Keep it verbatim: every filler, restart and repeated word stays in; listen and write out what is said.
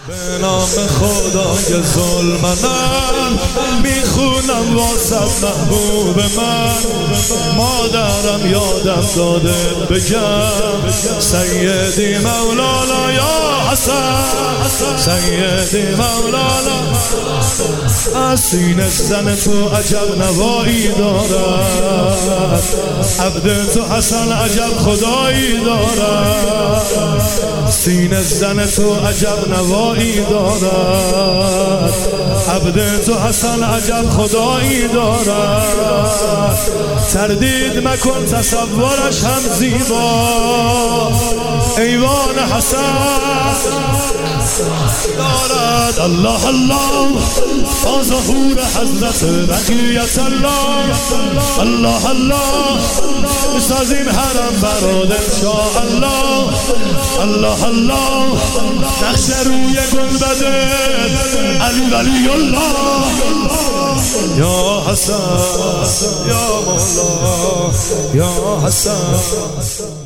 به نام خدای ظلمنم میخونم واسه محبوب من. مادرم یادم داده بگم سیدی مولانا یا حسن، سیدی مولانا. از سینه زن تو عجب نوایی دارد، عبد تو حسن عجب خدایی دارد. سینه زن تو عجب نوایی دارد، عبد تو حسن عجب خدایی دارد. تردید مکن تصورش هم زیبا، ایوان حسن دارد. الله الله با ظهور حضرت بقیت الله، الله الله بسازیم حرم برات انشاءالله. الله الله نقش روی گنبد علی ولی الله. یا حسن یا مولا یا حسن.